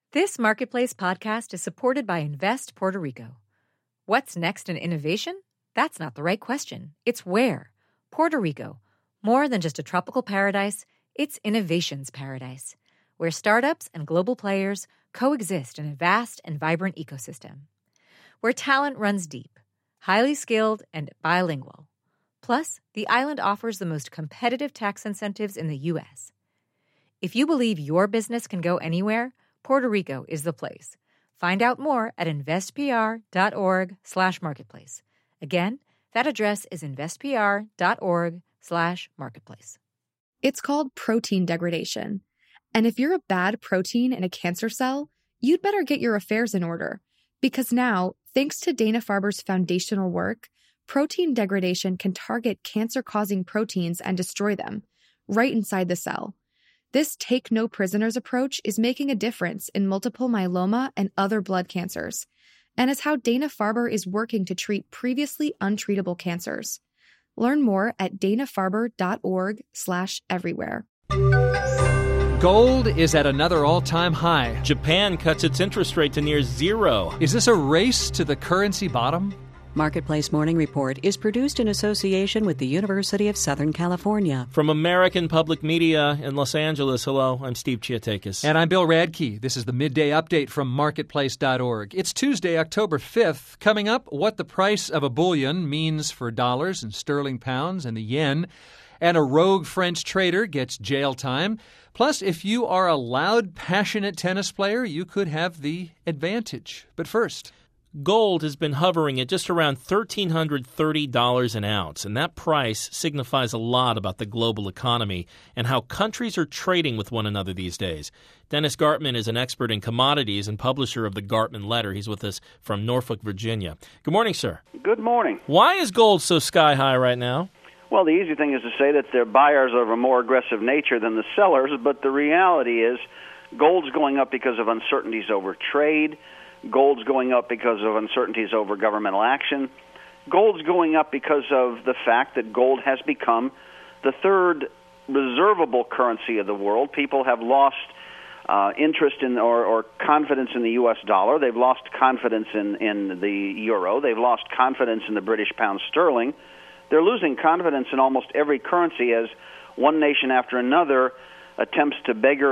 This Marketplace podcast is supported by Invest Puerto Rico. What's next in innovation? That's not the right question. It's where. Puerto Rico. More than just a tropical paradise, it's innovation's paradise, where startups and global players coexist in a vast and vibrant ecosystem. Where talent runs deep, highly skilled, and bilingual. Plus, the island offers the most competitive tax incentives in the U.S. If you believe your business can go anywhere, Puerto Rico is the place. Find out more at investpr.org/marketplace. Again, that address is investpr.org/marketplace. It's called protein degradation. And if you're a bad protein in a cancer cell, you'd better get your affairs in order. Because now, thanks to Dana-Farber's foundational work, protein degradation can target cancer-causing proteins and destroy them, right inside the cell. This take-no-prisoners approach is making a difference in multiple myeloma and other blood cancers, and is how Dana-Farber is working to treat previously untreatable cancers. Learn more at danafarber.org/everywhere. Gold is at another all-time high. Japan cuts its interest rate to near zero. Is this a race to the currency bottom? Marketplace Morning Report is produced in association with the University of Southern California. From American Public Media in Los Angeles, hello, I'm Steve Chiatakis. And I'm Bill Radke. This is the Midday Update from Marketplace.org. It's Tuesday, October 5th. Coming up, what the price of a bullion means for dollars and sterling pounds and the yen. And a rogue French trader gets jail time. Plus, if you are a loud, passionate tennis player, you could have the advantage. But first, gold has been hovering at just around $1,330 an ounce, and that price signifies a lot about the global economy and how countries are trading with one another these days. Dennis Gartman is an expert in commodities and publisher of the Gartman Letter. He's with us from Norfolk, Virginia. Good morning, sir. Good morning. Why is gold so sky high right now? Well, the easy thing is to say that their buyers are of a more aggressive nature than the sellers, but the reality is gold's going up because of uncertainties over trade. Gold's going up because of uncertainties over governmental action. Gold's going up because of the fact that gold has become the third reservable currency of the world. People have lost interest in or confidence in the U.S. dollar. They've lost confidence in the euro. They've lost confidence in the British pound sterling. They're losing confidence in almost every currency as one nation after another attempts to beggar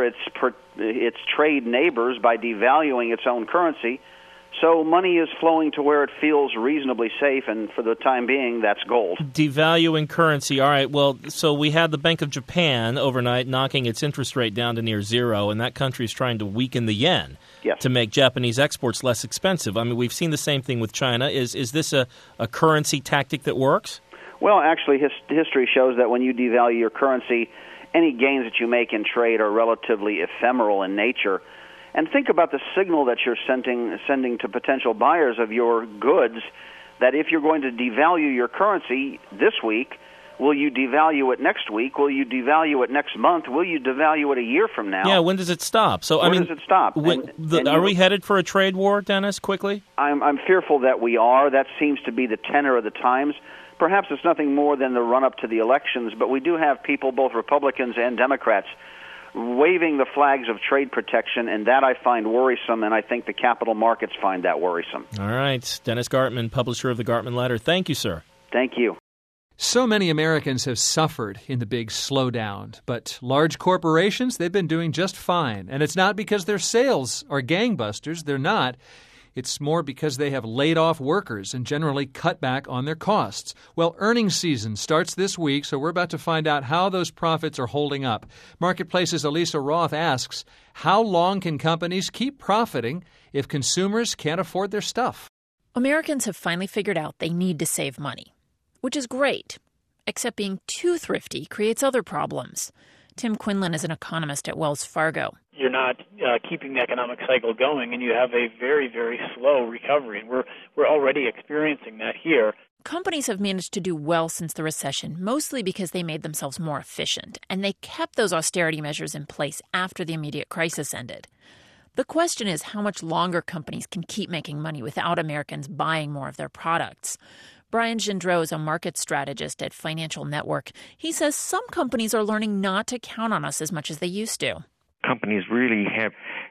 its trade neighbors by devaluing its own currency. So money is flowing to where it feels reasonably safe, and for the time being, that's gold. Devaluing currency. All right, well, so we had the Bank of Japan overnight knocking its interest rate down to near zero, and that country is trying to weaken the yen to make Japanese exports less expensive. I mean, we've seen the same thing with China. Is this a currency tactic that works? Well, actually, history shows that when you devalue your currency, any gains that you make in trade are relatively ephemeral in nature. And think about the signal that you're sending to potential buyers of your goods, that if you're going to devalue your currency this week, will you devalue it next week? Will you devalue it next month? Will you devalue it a year from now? Yeah, when does it stop? So when does it stop? Are we headed for a trade war, Dennis, quickly? I'm fearful that we are. That seems to be the tenor of the times. Perhaps it's nothing more than the run-up to the elections, but we do have people, both Republicans and Democrats, waving the flags of trade protection, and that I find worrisome, and I think the capital markets find that worrisome. All right. Dennis Gartman, publisher of the Gartman Letter. Thank you, sir. Thank you. So many Americans have suffered in the big slowdown, but large corporations, they've been doing just fine. And it's not because their sales are gangbusters. They're not. It's more because they have laid off workers and generally cut back on their costs. Well, earnings season starts this week, so we're about to find out how those profits are holding up. Marketplace's Elisa Roth asks, how long can companies keep profiting if consumers can't afford their stuff? Americans have finally figured out they need to save money, which is great, except being too thrifty creates other problems. Tim Quinlan is an economist at Wells Fargo. You're not keeping the economic cycle going, and you have a very, very slow recovery. And we're already experiencing that here. Companies have managed to do well since the recession, mostly because they made themselves more efficient, and they kept those austerity measures in place after the immediate crisis ended. The question is how much longer companies can keep making money without Americans buying more of their products. Brian Gendreau is a market strategist at Financial Network. He says some companies are learning not to count on us as much as they used to. Companies really have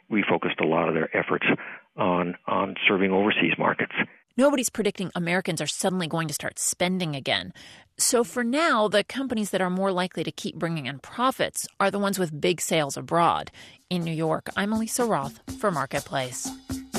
refocused a lot of their efforts on serving overseas markets. Nobody's predicting Americans are suddenly going to start spending again. So for now, the companies that are more likely to keep bringing in profits are the ones with big sales abroad. In New York, I'm Elisa Roth for Marketplace.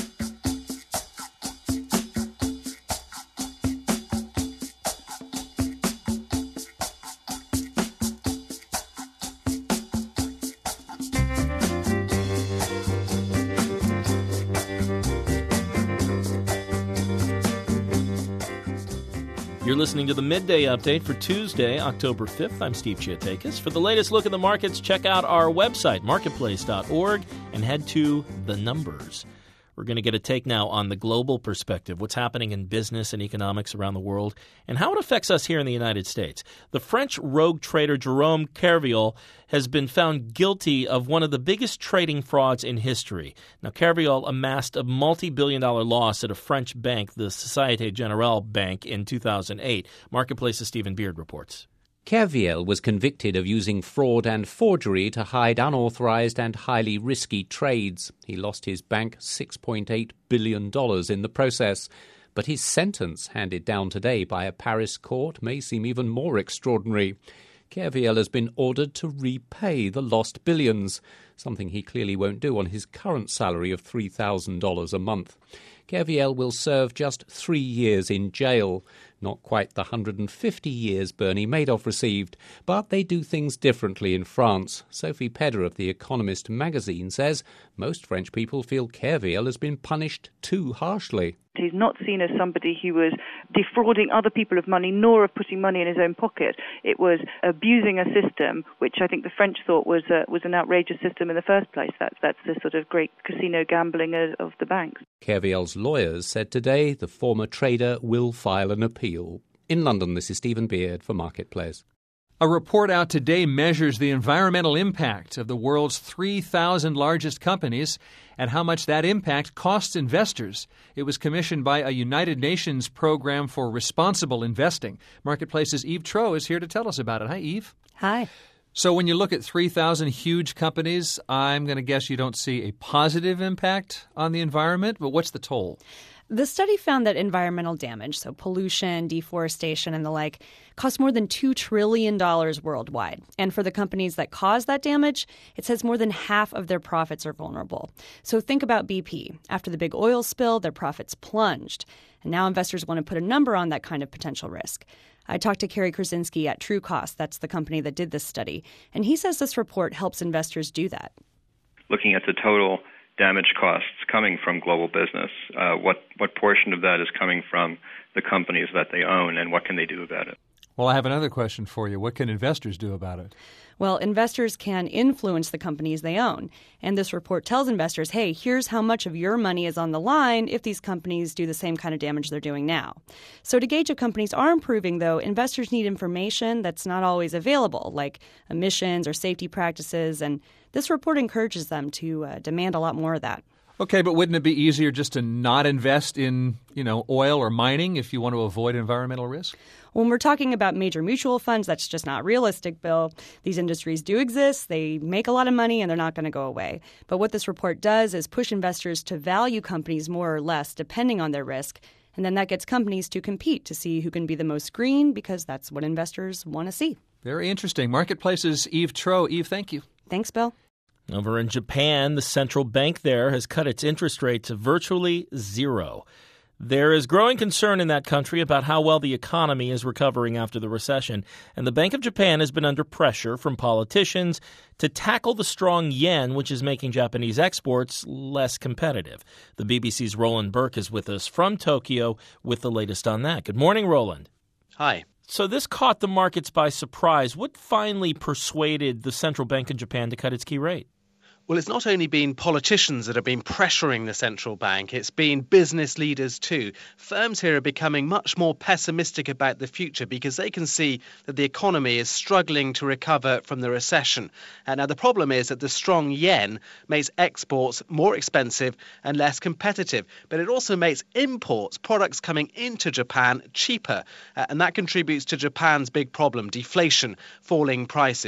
You're listening to the Midday Update for Tuesday, October 5th. I'm Steve Chiatakis. For the latest look at the markets, check out our website, marketplace.org, and head to The Numbers. We're going to get a take now on the global perspective, what's happening in business and economics around the world, and how it affects us here in the United States. The French rogue trader Jerome Kerviel has been found guilty of one of the biggest trading frauds in history. Now, Kerviel amassed a multi-billion-dollar loss at a French bank, the Société Générale Bank, in 2008. Marketplace's Stephen Beard reports. Kerviel was convicted of using fraud and forgery to hide unauthorized and highly risky trades. He lost his bank $6.8 billion in the process. But his sentence, handed down today by a Paris court, may seem even more extraordinary. Kerviel has been ordered to repay the lost billions, something he clearly won't do on his current salary of $3,000 a month. Kerviel will serve just 3 years in jail, not quite the 150 years Bernie Madoff received, but they do things differently in France. Sophie Pedder of The Economist magazine says most French people feel Kerviel has been punished too harshly. He's not seen as somebody who was defrauding other people of money, nor of putting money in his own pocket. It was abusing a system, which I think the French thought was an outrageous system in the first place. That's the sort of great casino gambling of the banks. Kerviel's lawyers said today the former trader will file an appeal. In London, this is Stephen Beard for Marketplace. A report out today measures the environmental impact of the world's 3,000 largest companies and how much that impact costs investors. It was commissioned by a United Nations program for responsible investing. Marketplace's Eve Troeh is here to tell us about it. Hi, Eve. Hi. So when you look at 3,000 huge companies, I'm going to guess you don't see a positive impact on the environment, but what's the toll? The study found that environmental damage, so pollution, deforestation, and the like, costs more than $2 trillion worldwide. And for the companies that cause that damage, it says more than half of their profits are vulnerable. So think about BP. After the big oil spill, their profits plunged. And now investors want to put a number on that kind of potential risk. I talked to Kerry Krasinski at TrueCost, that's the company that did this study, and he says this report helps investors do that. Looking at the total damage costs coming from global business, what portion of that is coming from the companies that they own, and what can they do about it? Well, I have another question for you. What can investors do about it? Well, investors can influence the companies they own. And this report tells investors, hey, here's how much of your money is on the line if these companies do the same kind of damage they're doing now. So to gauge if companies are improving, though, investors need information that's not always available, like emissions or safety practices. And this report encourages them to demand a lot more of that. Okay, but wouldn't it be easier just to not invest in, oil or mining if you want to avoid environmental risk? When we're talking about major mutual funds, that's just not realistic, Bill. These industries do exist. They make a lot of money, and they're not going to go away. But what this report does is push investors to value companies more or less, depending on their risk. And then that gets companies to compete to see who can be the most green, because that's what investors want to see. Very interesting. Marketplace's Eve Troeh. Eve, thank you. Thanks, Bill. Over in Japan, the central bank there has cut its interest rate to virtually zero. There is growing concern in that country about how well the economy is recovering after the recession, and the Bank of Japan has been under pressure from politicians to tackle the strong yen, which is making Japanese exports less competitive. The BBC's Roland Burke is with us from Tokyo with the latest on that. Good morning, Roland. Hi. So this caught the markets by surprise. What finally persuaded the central bank of Japan to cut its key rate? Well, it's not only been politicians that have been pressuring the central bank, it's been business leaders too. Firms here are becoming much more pessimistic about the future because they can see that the economy is struggling to recover from the recession. Now, the problem is that the strong yen makes exports more expensive and less competitive, but it also makes imports, products coming into Japan, cheaper. And that contributes to Japan's big problem, deflation, falling prices.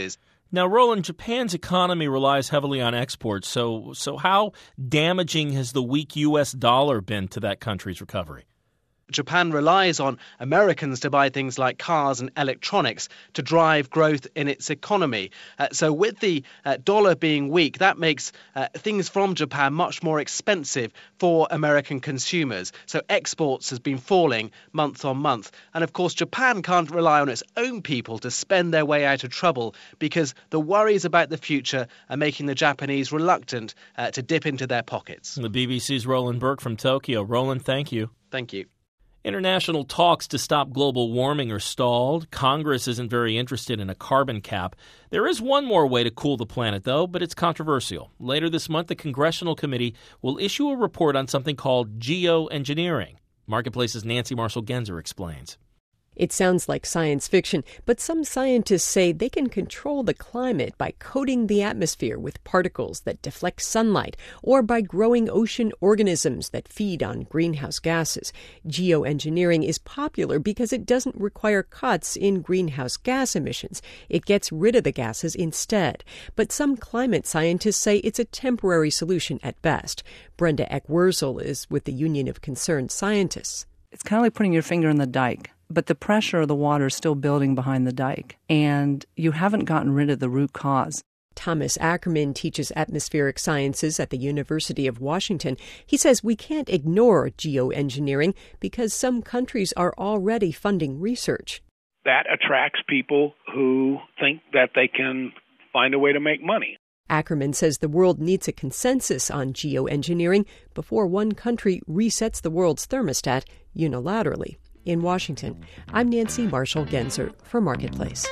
Now, Roland, Japan's economy relies heavily on exports, so how damaging has the weak U.S. dollar been to that country's recovery? Japan relies on Americans to buy things like cars and electronics to drive growth in its economy. So with the dollar being weak, that makes things from Japan much more expensive for American consumers. So exports has been falling month on month. And of course, Japan can't rely on its own people to spend their way out of trouble because the worries about the future are making the Japanese reluctant to dip into their pockets. The BBC's Roland Burke from Tokyo. Roland, thank you. Thank you. International talks to stop global warming are stalled. Congress isn't very interested in a carbon cap. There is one more way to cool the planet, though, but it's controversial. Later this month, the Congressional Committee will issue a report on something called geoengineering. Marketplace's Nancy Marshall-Genzer explains. It sounds like science fiction, but some scientists say they can control the climate by coating the atmosphere with particles that deflect sunlight or by growing ocean organisms that feed on greenhouse gases. Geoengineering is popular because it doesn't require cuts in greenhouse gas emissions. It gets rid of the gases instead. But some climate scientists say it's a temporary solution at best. Brenda Eck-Wurzel is with the Union of Concerned Scientists. It's kind of like putting your finger in the dike. But the pressure of the water is still building behind the dike, and you haven't gotten rid of the root cause. Thomas Ackerman teaches atmospheric sciences at the University of Washington. He says we can't ignore geoengineering because some countries are already funding research. That attracts people who think that they can find a way to make money. Ackerman says the world needs a consensus on geoengineering before one country resets the world's thermostat unilaterally. In Washington, I'm Nancy Marshall-Genzer for Marketplace.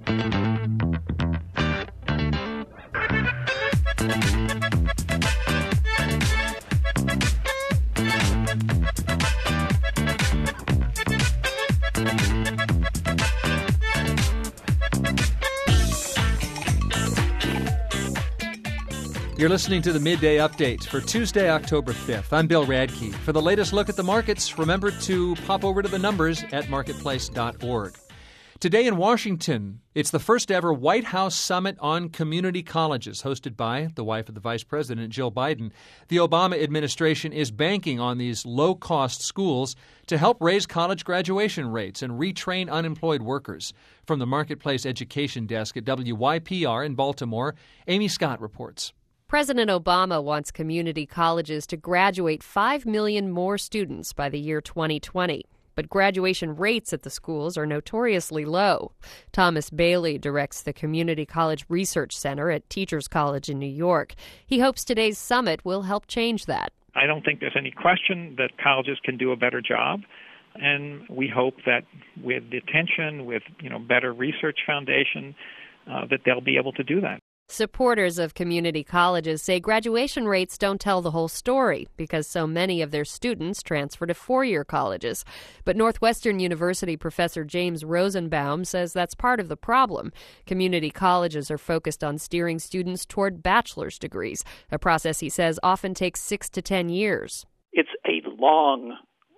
You're listening to the Midday Update for Tuesday, October 5th. I'm Bill Radke. For the latest look at the markets, remember to pop over to the numbers at marketplace.org. Today in Washington, it's the first ever White House Summit on Community Colleges, hosted by the wife of the Vice President, Jill Biden. The Obama administration is banking on these low-cost schools to help raise college graduation rates and retrain unemployed workers. From the Marketplace Education Desk at WYPR in Baltimore, Amy Scott reports. President Obama wants community colleges to graduate 5 million more students by the year 2020. But graduation rates at the schools are notoriously low. Thomas Bailey directs the Community College Research Center at Teachers College in New York. He hopes today's summit will help change that. I don't think there's any question that colleges can do a better job. And we hope that with the attention, with better research foundation, that they'll be able to do that. Supporters of community colleges say graduation rates don't tell the whole story because so many of their students transfer to four-year colleges. But Northwestern University professor James Rosenbaum says that's part of the problem. Community colleges are focused on steering students toward bachelor's degrees, a process he says often takes 6 to 10 years. It's a long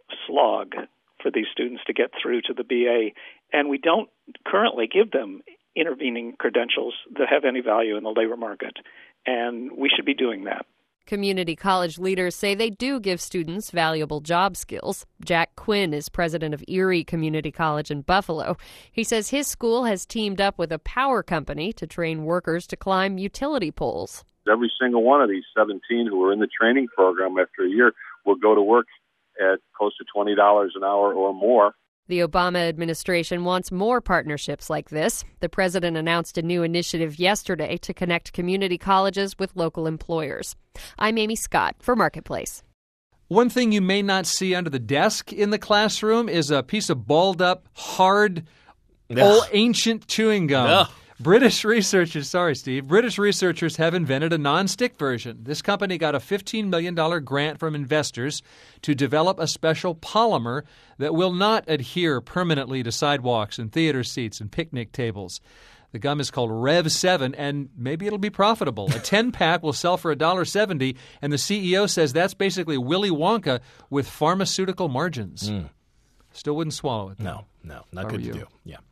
slog for these students to get through to the BA, and we don't currently give them intervening credentials that have any value in the labor market, and we should be doing that. Community college leaders say they do give students valuable job skills. Jack Quinn is president of Erie Community College in Buffalo. He says his school has teamed up with a power company to train workers to climb utility poles. Every single one of these 17 who are in the training program after a year will go to work at close to $20 an hour or more. The Obama administration wants more partnerships like this. The president announced a new initiative yesterday to connect community colleges with local employers. I'm Amy Scott for Marketplace. One thing you may not see under the desk in the classroom is a piece of balled-up, hard, old ancient chewing gum. British researchers have invented a non-stick version. This company got a $15 million grant from investors to develop a special polymer that will not adhere permanently to sidewalks and theater seats and picnic tables. The gum is called Rev 7, and maybe it'll be profitable. A 10-pack will sell for $1.70, and the CEO says that's basically Willy Wonka with pharmaceutical margins. Still wouldn't swallow it, though. No, not good to do. Yeah.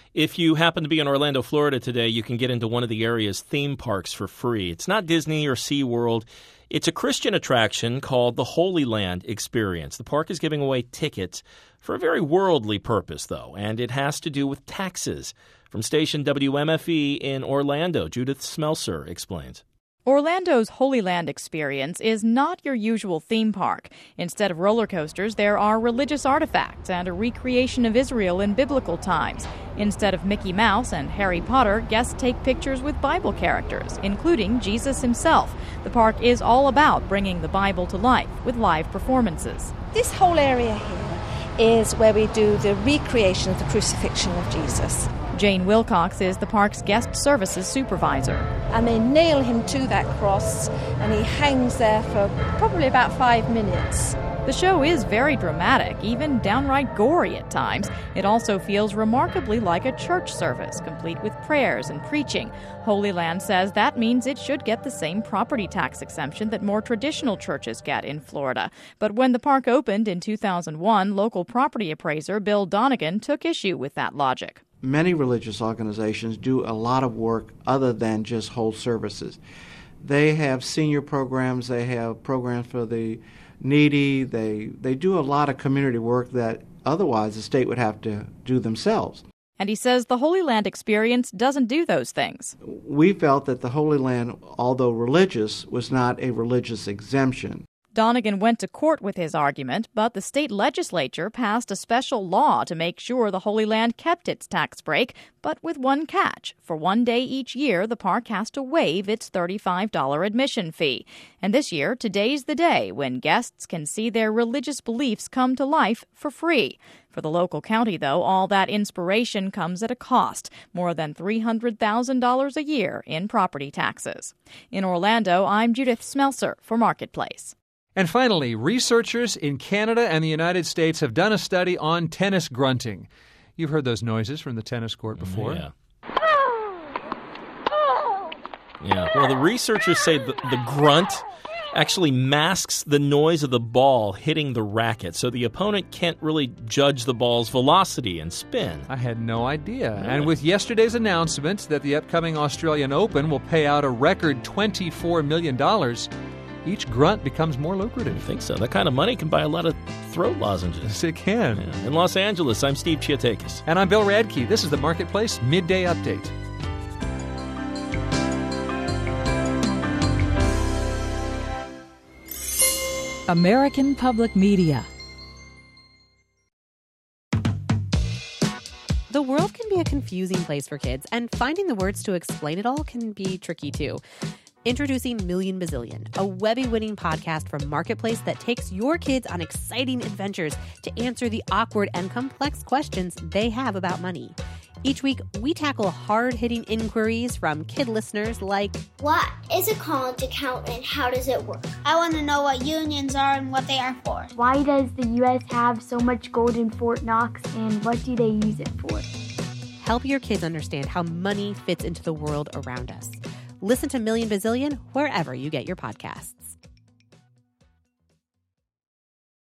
If you happen to be in Orlando, Florida today, you can get into one of the area's theme parks for free. It's not Disney or SeaWorld. It's a Christian attraction called the Holy Land Experience. The park is giving away tickets for a very worldly purpose, though, and it has to do with taxes. From station WMFE in Orlando, Judith Smelser explains. Orlando's Holy Land Experience is not your usual theme park. Instead of roller coasters, there are religious artifacts and a recreation of Israel in biblical times. Instead of Mickey Mouse and Harry Potter, guests take pictures with Bible characters, including Jesus himself. The park is all about bringing the Bible to life with live performances. This whole area here is where we do the recreation of the crucifixion of Jesus. Jane Wilcox is the park's guest services supervisor. And they nail him to that cross, and he hangs there for probably about 5 minutes. The show is very dramatic, even downright gory at times. It also feels remarkably like a church service, complete with prayers and preaching. Holy Land says that means it should get the same property tax exemption that more traditional churches get in Florida. But when the park opened in 2001, local property appraiser Bill Donegan took issue with that logic. Many religious organizations do a lot of work other than just hold services. They have senior programs, they have programs for the needy, they do a lot of community work that otherwise the state would have to do themselves. And he says the Holy Land Experience doesn't do those things. We felt that the Holy Land, although religious, was not a religious exemption. Donegan went to court with his argument, but the state legislature passed a special law to make sure the Holy Land kept its tax break, but with one catch. For one day each year, the park has to waive its $35 admission fee. And this year, today's the day when guests can see their religious beliefs come to life for free. For the local county, though, all that inspiration comes at a cost, more than $300,000 a year in property taxes. In Orlando, I'm Judith Smelser for Marketplace. And finally, researchers in Canada and the United States have done a study on tennis grunting. You've heard those noises from the tennis court before. Yeah. Well, the researchers say the grunt actually masks the noise of the ball hitting the racket, so the opponent can't really judge the ball's velocity and spin. I had no idea. Yeah. And with yesterday's announcement that the upcoming Australian Open will pay out a record $24 million, each grunt becomes more lucrative. I think so. That kind of money can buy a lot of throat lozenges. Yes, it can. Yeah. In Los Angeles, I'm Steve Chiatakis. And I'm Bill Radke. This is the Marketplace Midday Update. American Public Media. The world can be a confusing place for kids, and finding the words to explain it all can be tricky too. Introducing Million Bazillion, a Webby-winning podcast from Marketplace that takes your kids on exciting adventures to answer the awkward and complex questions they have about money. Each week, we tackle hard-hitting inquiries from kid listeners like, what is a college account and how does it work? I want to know what unions are and what they are for. Why does the U.S. have so much gold in Fort Knox and what do they use it for? Help your kids understand how money fits into the world around us. Listen to Million Bazillion wherever you get your podcasts.